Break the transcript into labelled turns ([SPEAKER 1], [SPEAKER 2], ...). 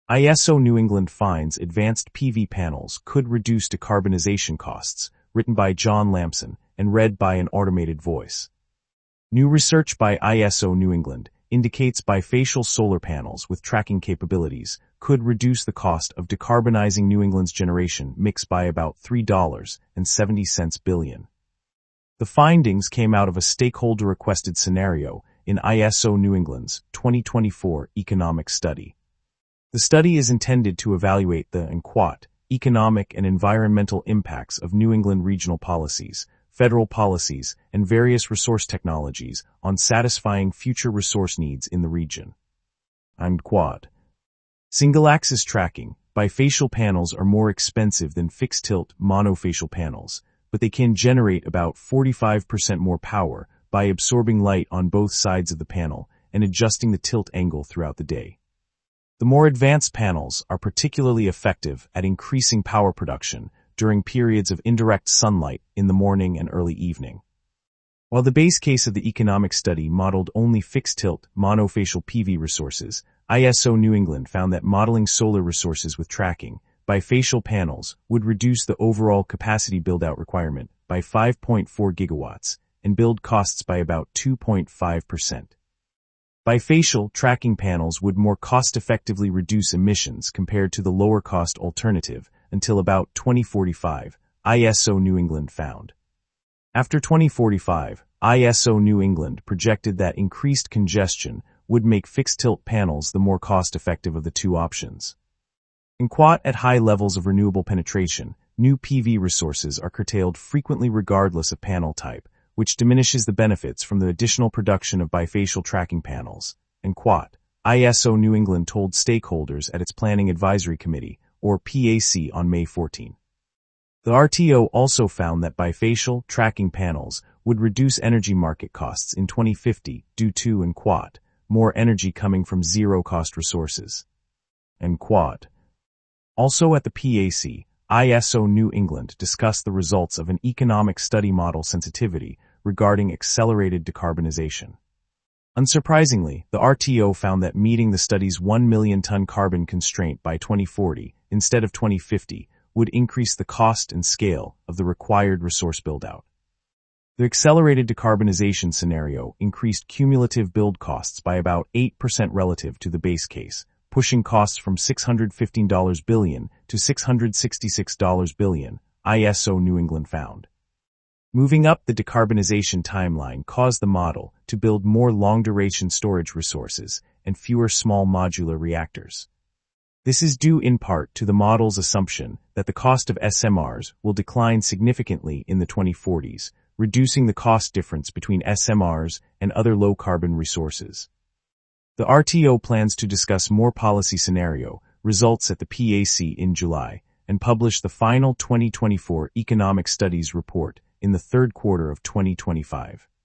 [SPEAKER 1] ISO New England finds advanced PV panels could reduce decarbonization costs, written by John Lamson and read by an automated voice. New research by ISO New England indicates bifacial solar panels with tracking capabilities could reduce the cost of decarbonizing New England's generation mix by about $3.70 billion. The findings came out of a stakeholder-requested scenario in ISO New England's 2024 economic study. The study is intended to evaluate the economic and environmental impacts of New England regional policies, federal policies, and various resource technologies on satisfying future resource needs in the region. Single-axis tracking, bifacial panels are more expensive than fixed-tilt monofacial panels, but they can generate about 45% more power by absorbing light on both sides of the panel and adjusting the tilt angle throughout the day. The more advanced panels are particularly effective at increasing power production during periods of indirect sunlight in the morning and early evening. While the base case of the economic study modeled only fixed-tilt monofacial PV resources, ISO New England found that modeling solar resources with tracking, bifacial panels, would reduce the overall capacity build-out requirement by 5.4 gigawatts and build costs by about 2.5%. Bifacial tracking panels would more cost-effectively reduce emissions compared to the lower-cost alternative until about 2045, ISO New England found. After 2045, ISO New England projected that increased congestion would make fixed-tilt panels the more cost-effective of the two options. At high levels of renewable penetration, new PV resources are curtailed frequently regardless of panel type, which diminishes the benefits from the additional production of bifacial tracking panels. ISO New England told stakeholders at its Planning Advisory Committee, or PAC, on May 14. The RTO also found that bifacial tracking panels would reduce energy market costs in 2050 due to more energy coming from zero-cost resources. Also at the PAC, ISO New England discussed the results of an economic study model sensitivity regarding accelerated decarbonization. Unsurprisingly, the RTO found that meeting the study's 1 million ton carbon constraint by 2040 instead of 2050 would increase the cost and scale of the required resource build-out. The accelerated decarbonization scenario increased cumulative build costs by about 8% relative to the base case, pushing costs from $615 billion to $666 billion, ISO New England found. Moving up the decarbonization timeline caused the model to build more long-duration storage resources and fewer small modular reactors. This is due in part to the model's assumption that the cost of SMRs will decline significantly in the 2040s, reducing the cost difference between SMRs and other low-carbon resources. The RTO plans to discuss more policy scenario results at the PAC in July and publish the final 2024 Economic Studies report in the third quarter of 2025.